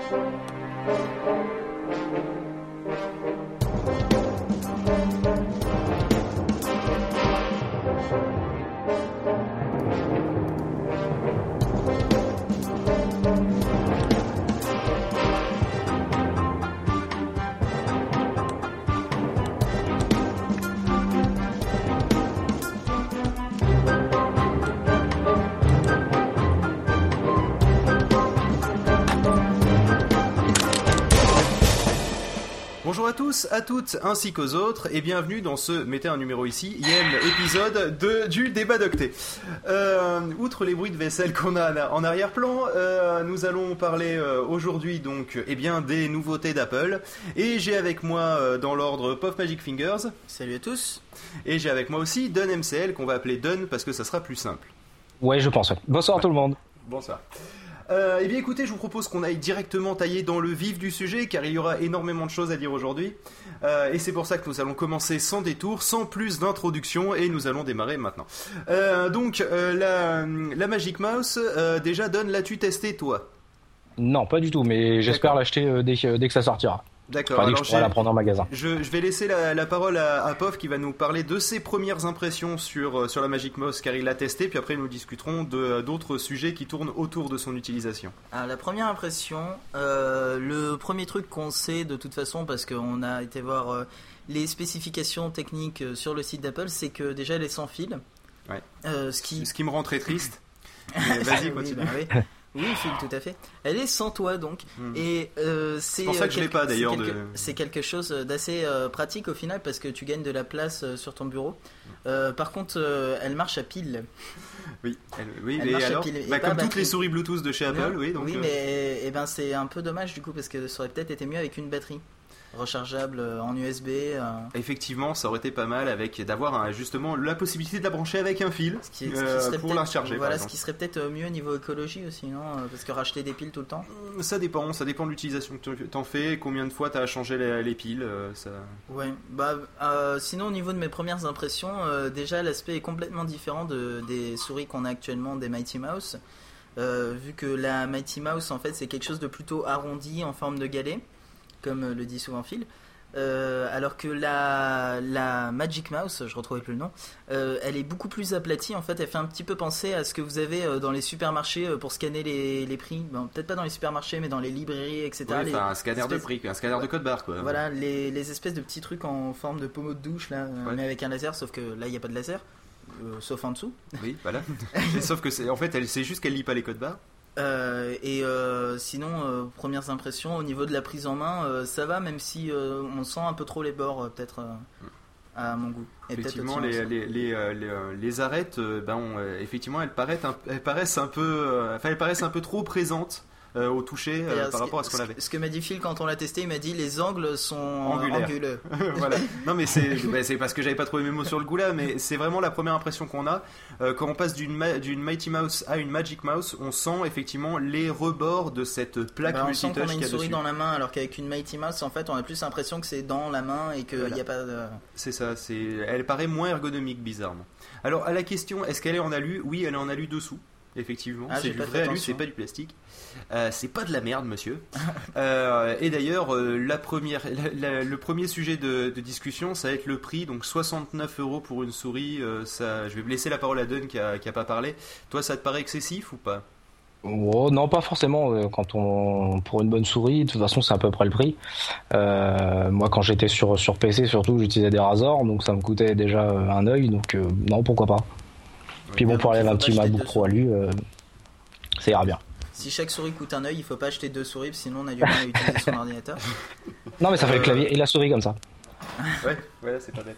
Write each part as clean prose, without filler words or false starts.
Bonjour à tous, à toutes, ainsi qu'aux autres, et bienvenue dans ce mettez un numéro ici, épisode du débat d'Octet. Outre les bruits de vaisselle qu'on a en arrière-plan, nous allons parler aujourd'hui donc des nouveautés d'Apple. Et j'ai avec moi dans l'ordre Puff Magic Fingers. Salut à tous. Et j'ai avec moi aussi Dun MCL, qu'on va appeler Dun parce que ça sera plus simple. Ouais, je pense. Bonsoir tout le monde. Bonsoir. Écoutez, je vous propose qu'on aille directement tailler dans le vif du sujet, car il y aura énormément de choses à dire aujourd'hui. Et c'est pour ça que nous allons commencer sans détour, sans plus d'introduction, et nous allons démarrer maintenant. La Magic Mouse, déjà, Don, l'as-tu testé, toi ? Non, pas du tout, mais j'espère l'acheter dès que ça sortira. D'accord, alors je pourrai la prendre en magasin. Je vais laisser la parole à Pof qui va nous parler de ses premières impressions sur la Magic Mouse, car il l'a testé, puis après nous discuterons d'autres sujets qui tournent autour de son utilisation. Alors, la première impression, le premier truc qu'on sait de toute façon, parce qu'on a été voir les spécifications techniques sur le site d'Apple, c'est que déjà elle est sans fil. Ouais. Ce qui me rend très triste. Vas-y, continue. Oui, fil, tout à fait. Elle est sans toit donc, et c'est pour ça que je l'ai pas d'ailleurs. C'est quelque chose d'assez pratique au final parce que tu gagnes de la place sur ton bureau. Par contre, elle marche à pile. Oui, elle marche à pile, comme toutes les souris Bluetooth de chez Apple, oui. Donc, mais c'est un peu dommage du coup parce que ça aurait peut-être été mieux avec une batterie rechargeable en USB. Effectivement, ça aurait été pas mal d'avoir justement la possibilité de la brancher avec un fil pour la recharger. Voilà, ce qui serait peut-être mieux niveau écologie aussi, non ? Parce que racheter des piles tout le temps. Ça dépend de l'utilisation que t'en fais, combien de fois t'as changé les piles. Ça... Ouais, sinon au niveau de mes premières impressions, déjà l'aspect est complètement différent des souris qu'on a actuellement des Mighty Mouse. Vu que la Mighty Mouse en fait c'est quelque chose de plutôt arrondi en forme de galet, comme le dit souvent Phil, alors que la Magic Mouse, je retrouvais plus le nom, elle est beaucoup plus aplatie. En fait, elle fait un petit peu penser à ce que vous avez dans les supermarchés pour scanner les prix. Bon, peut-être pas dans les supermarchés, mais dans les librairies, etc. Ouais, un scanner de prix, un scanner de code barre, quoi. Voilà, les espèces de petits trucs en forme de pommeau de douche là, mais avec un laser, sauf que là il n'y a pas de laser, sauf en dessous. Oui, voilà. Sauf que c'est juste qu'elle lit pas les codes barres. Sinon, premières impressions au niveau de la prise en main, ça va, même si on sent un peu trop les bords, peut-être à mon goût. Et effectivement, les arêtes, effectivement, elles paraissent un peu trop présentes au toucher par rapport à ce qu'on avait. Ce que m'a dit Phil quand on l'a testé, il m'a dit les angles sont anguleux. Voilà. Non mais c'est parce que j'avais pas trouvé mes mots sur le goût là, mais c'est vraiment la première impression qu'on a quand on passe d'une Mighty Mouse à une Magic Mouse. On sent effectivement les rebords de cette plaque multitouch qu'il y a dessus. On sent qu'on a une souris dans la main, alors qu'avec une Mighty Mouse, en fait, on a plus l'impression que c'est dans la main et qu'il n'y a pas de... C'est ça. Elle paraît moins ergonomique, bizarrement. Alors à la question, est-ce qu'elle est en alu ? Oui, elle est en alu dessous. Effectivement, c'est du vrai alu, c'est pas du plastique. C'est pas de la merde, monsieur. Et d'ailleurs, le premier sujet de discussion, ça va être le prix. Donc 69€ pour une souris. Je vais laisser la parole à Dun qui a pas parlé. Toi, ça te paraît excessif ou pas ? Oh, non, pas forcément. Pour une bonne souris, de toute façon, c'est à peu près le prix. Moi, quand j'étais sur PC, surtout, j'utilisais des Razor, donc ça me coûtait déjà un œil. Donc non, pourquoi pas. Puis bon, pour aller à un petit MacBook Pro à lui, ça ira bien. Si chaque souris coûte un œil, il faut pas acheter 2 souris, sinon on a du mal à utiliser son ordinateur. Non, mais ça fait le clavier et la souris comme ça. Ouais, c'est pas bête.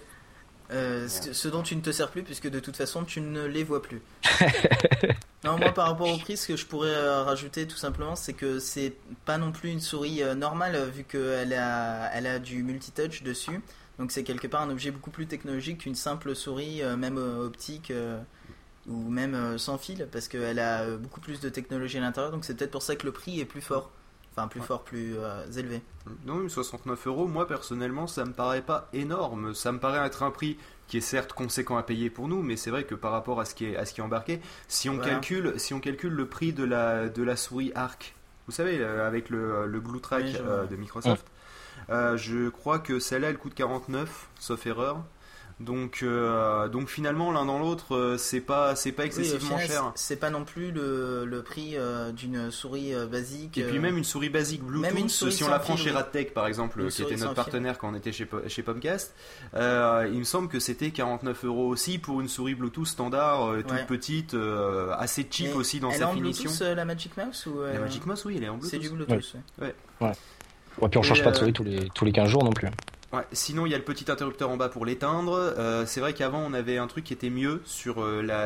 Ce dont tu ne te sers plus, puisque de toute façon tu ne les vois plus. Non, moi par rapport au prix, ce que je pourrais rajouter tout simplement, c'est que c'est pas non plus une souris normale, vu qu'elle a du multitouch dessus. Donc c'est quelque part un objet beaucoup plus technologique qu'une simple souris, même optique ou même sans fil, parce qu'elle a beaucoup plus de technologie à l'intérieur. Donc c'est peut-être pour ça que le prix est plus fort. Enfin, plus élevé. Non, 69€, moi personnellement, ça me paraît pas énorme. Ça me paraît être un prix qui est certes conséquent à payer pour nous, mais c'est vrai que par rapport à ce qui est embarqué, si on calcule le prix de la souris Arc Vous savez, avec le Glue Track de Microsoft. Je crois que celle-là, elle coûte 49, sauf erreur. Donc finalement, l'un dans l'autre, c'est pas excessivement cher. C'est pas non plus le prix d'une souris basique. Et puis même une souris basique Bluetooth, si on la prend chez Radtech par exemple, qui était notre partenaire quand on était chez Pomcast, il me semble que c'était 49 € aussi pour une souris Bluetooth standard, toute petite, assez cheap aussi dans sa finition. Elle est en Bluetooth, la Magic Mouse ou La Magic Mouse, oui, elle est en Bluetooth. C'est du Bluetooth. Ouais. Et puis on change pas de souris tous les 15 jours non plus. Ouais, sinon il y a le petit interrupteur en bas pour l'éteindre. C'est vrai qu'avant on avait un truc qui était mieux sur la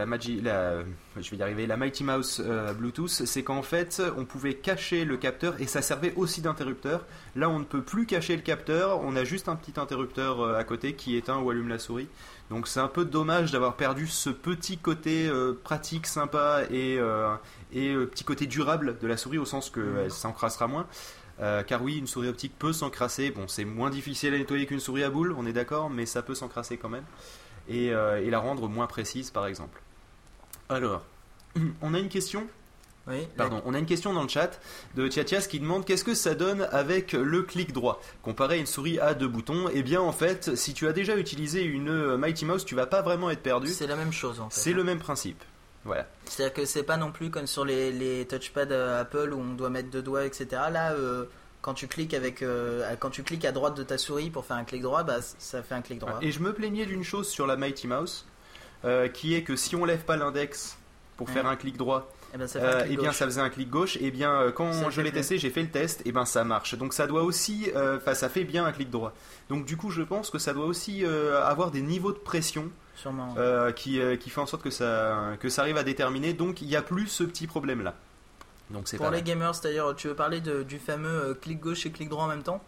Mighty Mouse Bluetooth, c'est qu'en fait on pouvait cacher le capteur et ça servait aussi d'interrupteur. Là on ne peut plus cacher le capteur, on a juste un petit interrupteur à côté qui éteint ou allume la souris. Donc c'est un peu dommage d'avoir perdu ce petit côté pratique, sympa et petit côté durable de la souris au sens que elle s'encrassera moins. Car oui, une souris optique peut s'encrasser. Bon, c'est moins difficile à nettoyer qu'une souris à boule, on est d'accord, mais ça peut s'encrasser quand même et la rendre moins précise, par exemple. Alors, on a une question. Oui. Pardon, on a une question dans le chat de Tiatias qui demande qu'est-ce que ça donne avec le clic droit comparé à une souris à 2 boutons. Eh bien, en fait, si tu as déjà utilisé une Mighty Mouse, tu vas pas vraiment être perdu. C'est la même chose en fait. C'est le même principe. Voilà. C'est-à-dire que c'est pas non plus comme sur les touchpads Apple où on doit mettre 2 doigts, etc. Là, quand tu cliques à droite de ta souris pour faire un clic droit, bah, ça fait un clic droit. Et je me plaignais d'une chose sur la Mighty Mouse, qui est que si on lève pas l'index pour faire un clic droit, ça faisait un clic gauche. Et bien quand je l'ai testé, j'ai fait le test, et ben ça marche. Donc ça doit aussi, ça fait bien un clic droit. Donc du coup, je pense que ça doit aussi avoir des niveaux de pression. Sûrement. Qui fait en sorte que ça arrive à déterminer. Donc il n'y a plus ce petit problème là. Donc c'est pour les gamers, c'est-à-dire tu veux parler du fameux clic gauche et clic droit en même temps.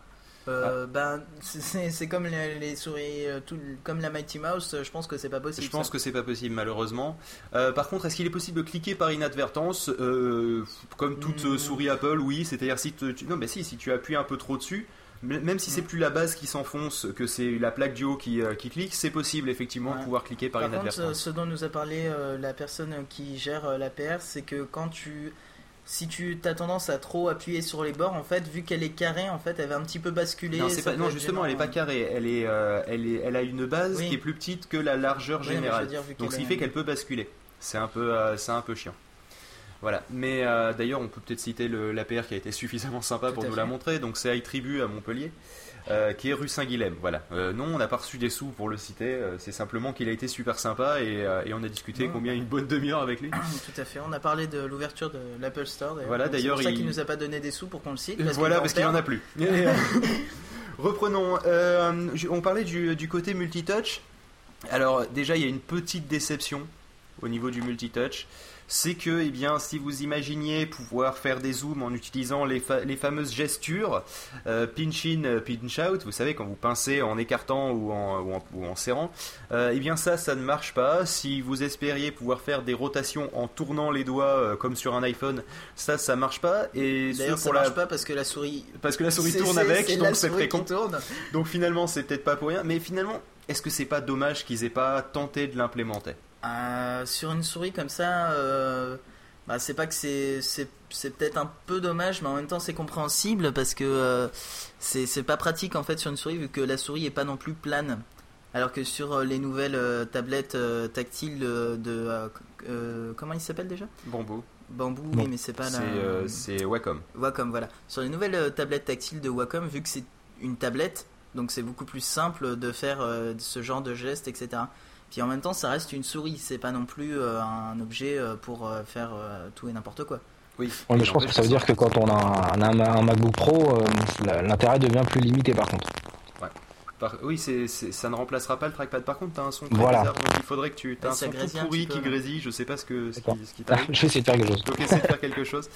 C'est comme les souris, comme la Mighty Mouse. Je pense que c'est pas possible. Je pense que c'est pas possible malheureusement. Par contre, est-ce qu'il est possible de cliquer par inadvertance comme toute souris Apple? Oui, c'est-à-dire si tu appuies un peu trop dessus. Même si c'est plus la base qui s'enfonce, que c'est la plaque du haut qui clique, c'est possible effectivement de pouvoir cliquer par inadvertance. Par contre, ce dont nous a parlé la personne qui gère l'APR, c'est que si tu as tendance à trop appuyer sur les bords, en fait, vu qu'elle est carrée, en fait, elle va un petit peu basculer. Non, justement, elle est pas carrée. Elle a une base qui est plus petite que la largeur générale. Donc, ce qui fait qu'elle peut basculer. C'est un peu chiant. Voilà, mais d'ailleurs on peut peut-être citer l'APR qui a été suffisamment sympa pour nous la montrer. Donc c'est iTribu à Montpellier, qui est rue Saint-Guilhem. Voilà. Non, on n'a pas reçu des sous pour le citer, c'est simplement qu'il a été super sympa et on a discuté combien une bonne demi-heure avec lui. Tout à fait, on a parlé de l'ouverture de l'Apple Store. Voilà, d'ailleurs, c'est pour ça qu'il nous a pas donné des sous pour qu'on le cite. Parce qu'il en a plus. Reprenons, on parlait du côté multitouch. Alors déjà il y a une petite déception au niveau du multitouch. C'est que, si vous imaginiez pouvoir faire des zooms en utilisant les fameuses gestures pinch in, pinch out, vous savez, quand vous pincez en écartant ou en serrant, ça ne marche pas. Si vous espériez pouvoir faire des rotations en tournant les doigts comme sur un iPhone, ça marche pas. Et d'ailleurs, ça marche pas parce que la souris tourne avec, donc c'est très con. Tourne. Donc finalement, c'est peut-être pas pour rien. Mais finalement, est-ce que c'est pas dommage qu'ils aient pas tenté de l'implémenter? Sur une souris comme ça, c'est pas que c'est peut-être un peu dommage, mais en même temps c'est compréhensible parce que c'est pas pratique en fait sur une souris vu que la souris est pas non plus plane. Alors que sur les nouvelles tablettes tactiles comment il s'appelle déjà? Bamboo, oui, mais c'est pas c'est Wacom. Wacom, voilà. Sur les nouvelles tablettes tactiles de Wacom, vu que c'est une tablette, donc c'est beaucoup plus simple de faire ce genre de gestes, etc. Puis en même temps, ça reste une souris, c'est pas non plus un objet pour faire tout et n'importe quoi. Oui, mais je pense que ça veut dire que quand on a un MacBook Pro, l'intérêt devient plus limité par contre. Ouais. Oui, ça ne remplacera pas le trackpad. Par contre, tu as un son très bizarre, donc il faudrait que tu aies un son tout pourri qui grésille. Je sais pas ce qui t'arrive. Je vais essayer de faire quelque chose. Donc essaie de faire quelque chose.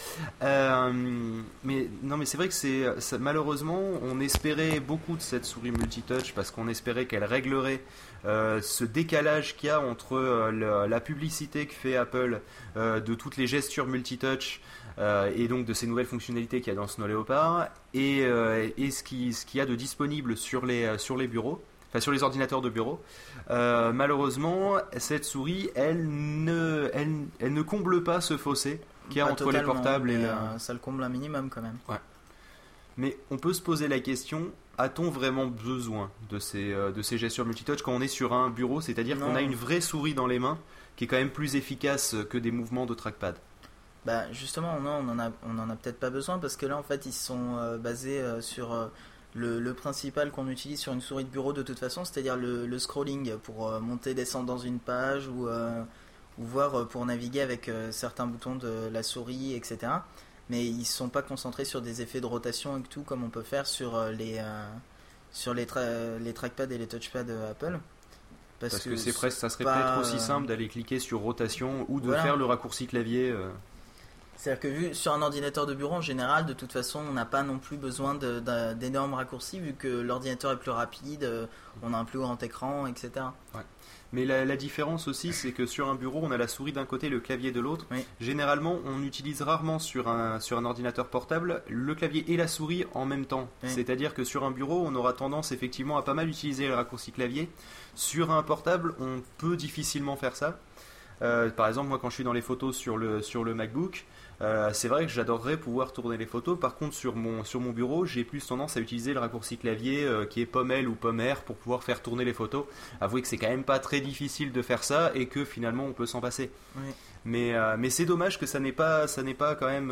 Mais c'est vrai que malheureusement, on espérait beaucoup de cette souris multitouch parce qu'on espérait qu'elle réglerait ce décalage qu'il y a entre la publicité que fait Apple de toutes les gestures multitouch et donc de ces nouvelles fonctionnalités qu'il y a dans Snow Leopard et ce qu'il y a de disponible sur les bureaux, enfin sur les ordinateurs de bureau. Malheureusement, cette souris elle ne comble pas ce fossé qu'il y a entre les portables et ça le comble un minimum quand même. Ouais. Mais on peut se poser la question, a-t-on vraiment besoin de ces gestures multitouch quand on est sur un bureau, c'est-à-dire qu'on a une vraie souris dans les mains qui est quand même plus efficace que des mouvements de trackpad? Bah justement, non, on en a peut-être pas besoin parce que là en fait ils sont basés sur le principal qu'on utilise sur une souris de bureau de toute façon, c'est-à-dire le scrolling pour monter, descendre dans une page ou voir pour naviguer avec certains boutons de la souris, etc. Mais ils sont pas concentrés sur des effets de rotation et tout comme on peut faire sur les trackpads et les touchpads Apple. Parce que ça serait peut-être aussi simple d'aller cliquer sur rotation ou de faire le raccourci clavier. C'est-à-dire que vu sur un ordinateur de bureau en général, de toute façon, on n'a pas non plus besoin d'énormes raccourcis vu que l'ordinateur est plus rapide, on a un plus grand écran, etc. Ouais. Mais la différence aussi, c'est que sur un bureau, on a la souris d'un côté, le clavier de l'autre. Oui. Généralement, on utilise rarement sur un ordinateur portable le clavier et la souris en même temps. Oui. C'est-à-dire que sur un bureau, on aura tendance effectivement à pas mal utiliser le raccourci clavier. Sur un portable, on peut difficilement faire ça. Par exemple, moi, quand je suis dans les photos sur le MacBook, c'est vrai que j'adorerais pouvoir tourner les photos. Par contre, sur mon bureau, j'ai plus tendance à utiliser le raccourci clavier qui est pomme L ou pomme R pour pouvoir faire tourner les photos. Avouez que c'est quand même pas très difficile de faire ça et que finalement on peut s'en passer. Oui. Mais c'est dommage que ça n'ait pas quand même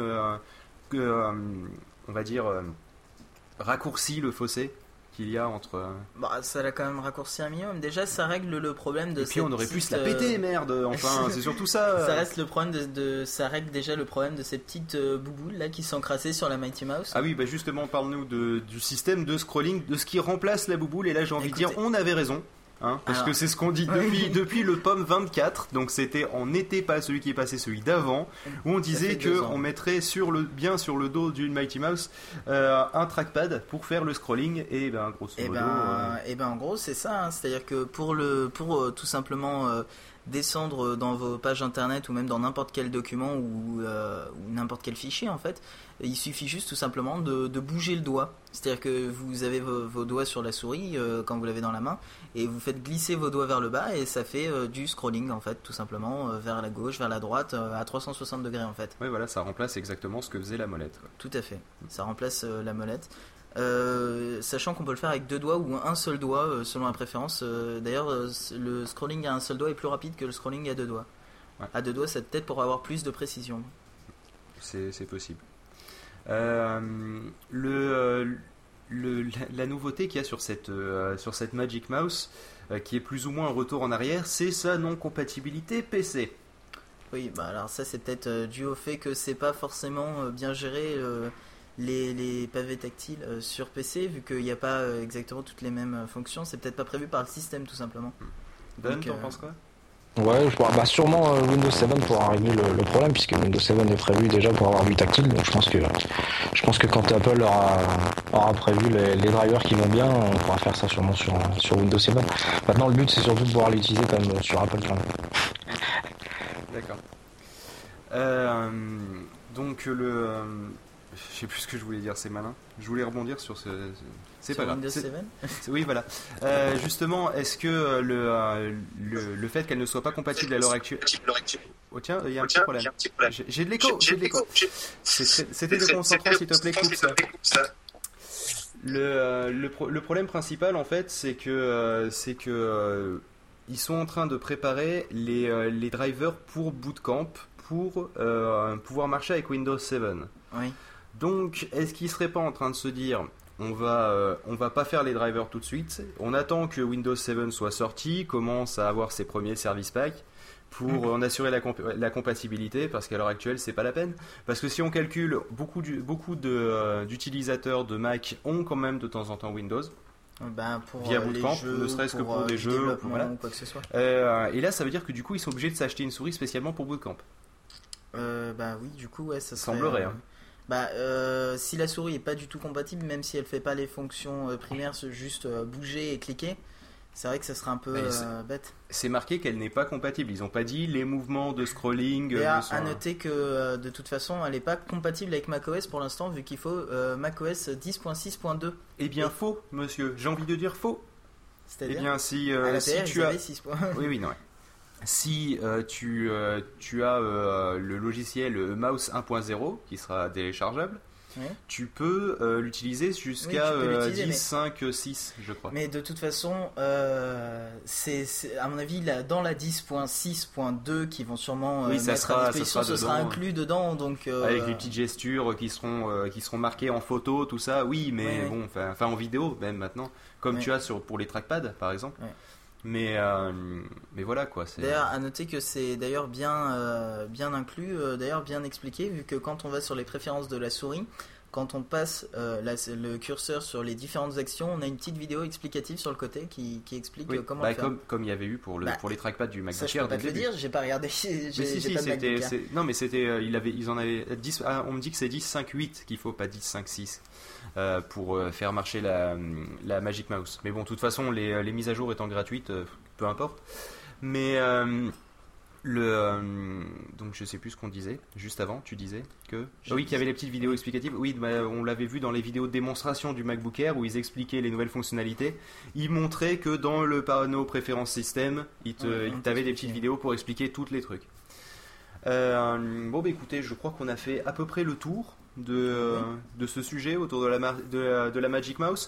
on va dire raccourci le fossé qu'il y a entre... ça l'a quand même raccourci un minimum. Déjà, ça règle le problème de... Et puis on aurait pu se la péter, merde. Enfin, c'est surtout ça. Ça reste le problème ça règle déjà le problème de ces petites bouboules là qui sont crassées sur la Mighty Mouse. Ah oui, bah justement, parle-nous du système de scrolling, de ce qui remplace la bouboule. Et là, j'ai envie de dire, on avait raison. Parce que c'est ce qu'on dit depuis le POM 24, donc c'était en été, pas celui qui est passé, celui d'avant, où on disait qu'on mettrait sur le dos d'une Mighty Mouse un trackpad pour faire le scrolling, et ben grosso modo... en gros c'est ça, c'est-à-dire que pour tout simplement descendre dans vos pages internet ou même dans n'importe quel document ou n'importe quel fichier en fait, il suffit juste tout simplement de bouger le doigt, c'est-à-dire que vous avez vos doigts sur la souris quand vous l'avez dans la main et vous faites glisser vos doigts vers le bas et ça fait du scrolling en fait, tout simplement vers la gauche, vers la droite à 360 degrés en fait. Oui voilà, ça remplace exactement ce que faisait la molette. Tout à fait, ça remplace la molette. Sachant qu'on peut le faire avec deux doigts ou un seul doigt selon la préférence. D'ailleurs, le scrolling à un seul doigt est plus rapide que le scrolling à deux doigts. Ouais. À deux doigts, c'est peut-être pour avoir plus de précision. C'est possible. La nouveauté qu'il y a sur cette Magic Mouse, qui est plus ou moins un retour en arrière, c'est sa non-compatibilité PC. Oui, alors ça c'est peut-être dû au fait que c'est pas forcément bien géré. Les pavés tactiles sur PC, vu qu'il n'y a pas exactement toutes les mêmes fonctions, c'est peut-être pas prévu par le système tout simplement. Ben, t'en penses quoi? Ouais, sûrement Windows 7 pourra régler le problème, puisque Windows 7 est prévu déjà pour avoir du tactile, donc je pense que quand Apple aura prévu les drivers qui vont bien, on pourra faire ça sûrement sur Windows 7. Maintenant le but c'est surtout de pouvoir l'utiliser comme sur Apple quand même. D'accord. Donc je sais plus ce que je voulais dire, c'est malin. Je voulais rebondir sur ce... C'est pas grave. Windows 7 Oui, voilà. Justement, est-ce que le fait qu'elle ne soit pas compatible à l'heure actuelle... Oh tiens, il y a un petit problème. J'ai de l'écho. C'était déconcentrant, s'il te plaît, coupe ça. Le problème principal, en fait, c'est que ils sont en train de préparer les drivers pour Bootcamp pour pouvoir marcher avec Windows 7. Oui. Donc, est-ce qu'ils seraient pas en train de se dire, on va pas faire les drivers tout de suite, on attend que Windows 7 soit sorti, commence à avoir ses premiers service packs pour en assurer la compatibilité, parce qu'à l'heure actuelle c'est pas la peine, parce que si on calcule, beaucoup d'utilisateurs de Mac ont quand même de temps en temps Windows. Pour via Bootcamp, ne serait-ce que pour des jeux voilà. Ou quoi que ce soit. Et là ça veut dire que du coup ils sont obligés de s'acheter une souris spécialement pour Bootcamp. Oui, du coup ouais, ça serait... semblerait. Si la souris est pas du tout compatible, même si elle fait pas les fonctions primaires, juste bouger et cliquer, c'est vrai que ça serait un peu bête. C'est marqué qu'elle n'est pas compatible. Ils ont pas dit les mouvements de scrolling. Et à noter que de toute façon, elle n'est pas compatible avec macOS pour l'instant, vu qu'il faut macOS 10.6.2. Eh bien, faux, monsieur. J'ai envie de dire faux. C'est-à-dire si à tu as 6. Oui, non. Ouais. si tu as le logiciel Mouse 1.0 qui sera téléchargeable, tu peux l'utiliser jusqu'à 10.5.6 je crois. Mais de toute façon, c'est à mon avis dans la 10.6.2 qui vont sûrement mettre à disposition, ce sera inclus dedans. Donc, avec les petites gestures qui seront marquées en photo, tout ça, oui, mais bon, enfin en vidéo même maintenant, comme tu as pour les trackpads par exemple. Mais voilà quoi. D'ailleurs, à noter que c'est d'ailleurs bien inclus, d'ailleurs bien expliqué, vu que quand on va sur les préférences de la souris, quand on passe le curseur sur les différentes actions, on a une petite vidéo explicative sur le côté qui explique comment le faire. Comme il y avait eu pour les trackpads du MacBook Air. Ça, je peux pas te le dire, j'ai pas regardé. Non, mais c'était, ils en avaient 10. On me dit que c'est 10.5.8 qu'il faut, pas 10.5.6. Pour faire marcher la Magic Mouse. Mais bon, de toute façon, les mises à jour étant gratuites, peu importe. Mais donc je sais plus ce qu'on disait juste avant. Tu disais que qu'il y avait les petites vidéos explicatives. Oui, on l'avait vu dans les vidéos de démonstration du MacBook Air où ils expliquaient les nouvelles fonctionnalités. Ils montraient que dans le panneau préférences système, ils t'avaient des petites vidéos pour expliquer tous les trucs. Bon, écoutez, je crois qu'on a fait à peu près le tour de ce sujet autour de la Magic Mouse.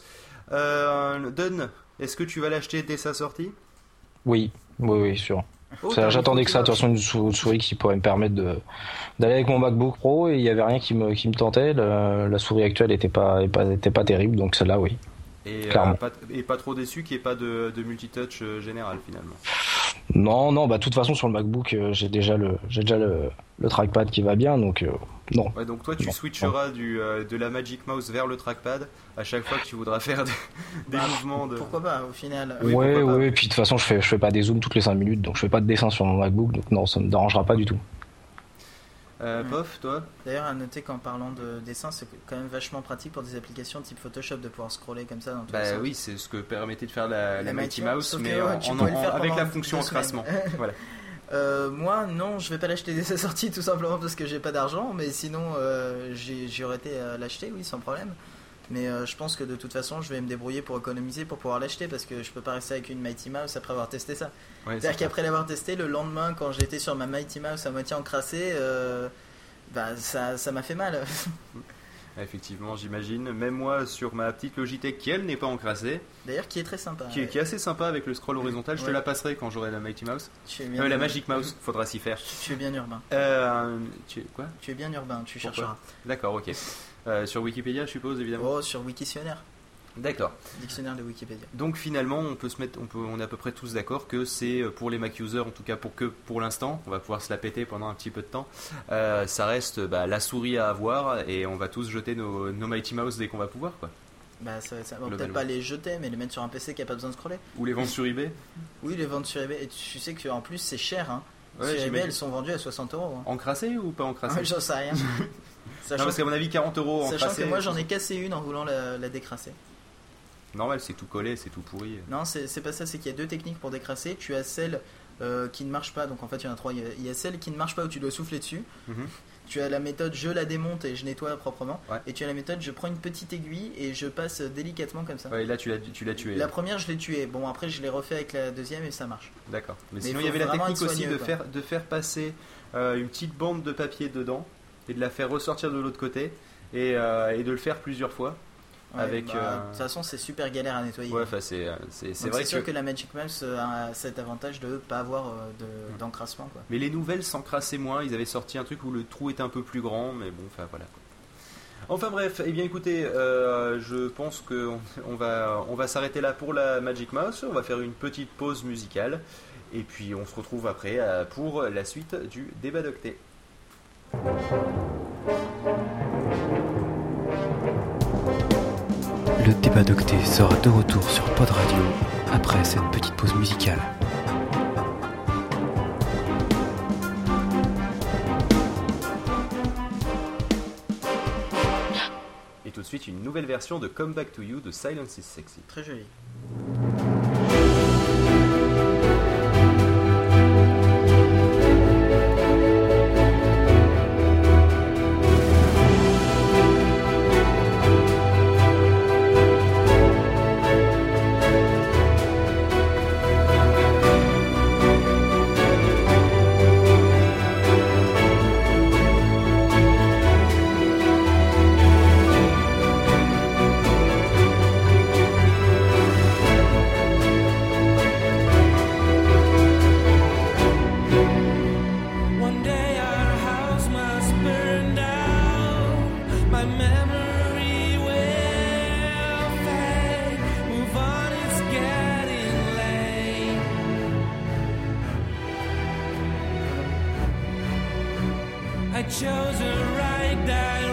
Don, est-ce que tu vas l'acheter dès sa sortie ? Oui, sûr. J'attendais que ça, de toute façon, une souris qui pourrait me permettre d'aller avec mon MacBook Pro, et il n'y avait rien qui me tentait. La souris actuelle était pas terrible, donc celle-là, oui. Et pas trop déçu qu'il n'y ait pas de multitouch général finalement. Non, de toute façon sur le MacBook j'ai déjà le trackpad qui va bien, donc non. Ouais, donc toi tu switcheras de la Magic Mouse vers le trackpad à chaque fois que tu voudras faire des mouvements de... Pourquoi pas au final. Oui, puis de toute façon je fais pas des zooms toutes les 5 minutes, donc je fais pas de dessin sur mon MacBook, donc non, ça me dérangera pas du tout. Pof, toi ? D'ailleurs, à noter qu'en parlant de dessin, c'est quand même vachement pratique pour des applications type Photoshop de pouvoir scroller comme ça dans tous les sens. Oui, c'est ce que permettait de faire la Mighty Mouse, mais avec la fonction encrassement. Voilà. Moi, non, je vais pas l'acheter dès sa sortie, tout simplement parce que j'ai pas d'argent, mais sinon, j'aurais été à l'acheter, oui, sans problème. Mais je pense que de toute façon, je vais me débrouiller pour économiser pour pouvoir l'acheter, parce que je peux pas rester avec une Mighty Mouse après avoir testé ça. C'est-à-dire qu'après l'avoir testé, le lendemain, quand j'étais sur ma Mighty Mouse à moitié encrassée, ça m'a fait mal. Effectivement, j'imagine. Même moi, sur ma petite Logitech qui, elle, n'est pas encrassée. D'ailleurs, qui est très sympa. Qui est assez sympa avec le scroll horizontal. Je te la passerai quand j'aurai la Mighty Mouse. La Magic Mouse, faudra s'y faire. Tu es bien urbain. Quoi ? Tu es bien urbain, tu chercheras. D'accord, ok. Sur Wikipédia, je suppose, évidemment. Sur Wiktionnaire. D'accord. Dictionnaire de Wikipédia. Donc finalement, on est à peu près tous d'accord que c'est pour les Mac users, en tout cas pour l'instant, on va pouvoir se la péter pendant un petit peu de temps. Ça reste la souris à avoir, et on va tous jeter nos Mighty Mouse dès qu'on va pouvoir, quoi. Ça va peut-être pas les jeter, mais les mettre sur un PC qui a pas besoin de scroller. Ou les vendre sur eBay. Oui, les vendre sur eBay. Et tu sais qu'en plus c'est cher, hein. Sur eBay, elles sont vendues à 60€. Hein. Encrassées ou pas encrassées ? J'en sais rien. Non, parce qu'à mon avis 40€ encrassées. Sachant que moi j'en ai cassé une en voulant la décrasser. Normal, c'est tout collé, c'est tout pourri. Non, c'est pas ça, c'est qu'il y a deux techniques pour décrasser. Tu as celle qui ne marche pas, donc en fait il y en a trois. Il y a celle qui ne marche pas où tu dois souffler dessus. Tu as la méthode je la démonte et je nettoie proprement. Et tu as la méthode je prends une petite aiguille et je passe délicatement comme ça. Ouais, là tu l'as tué. La première je l'ai tuée. Bon, après je l'ai refait avec la deuxième et ça marche. D'accord. Mais sinon il y avait la technique aussi de faire passer une petite bande de papier dedans et de la faire ressortir de l'autre côté et de le faire plusieurs fois. De toute façon c'est super galère à nettoyer. Ouais, c'est vrai. C'est sûr que la Magic Mouse a cet avantage de ne pas avoir d'encrassement, quoi. Mais les nouvelles s'encrassaient moins. Ils avaient sorti un truc où le trou était un peu plus grand, mais bon, enfin voilà. Enfin bref, bien écoutez, je pense qu'on va s'arrêter là pour la Magic Mouse. On va faire une petite pause musicale et puis on se retrouve après pour la suite du débat d'octet. Le débat d'octet sera de retour sur Pod Radio après cette petite pause musicale. Et tout de suite une nouvelle version de Come Back to You de Silence is Sexy. Très joli. chose a right that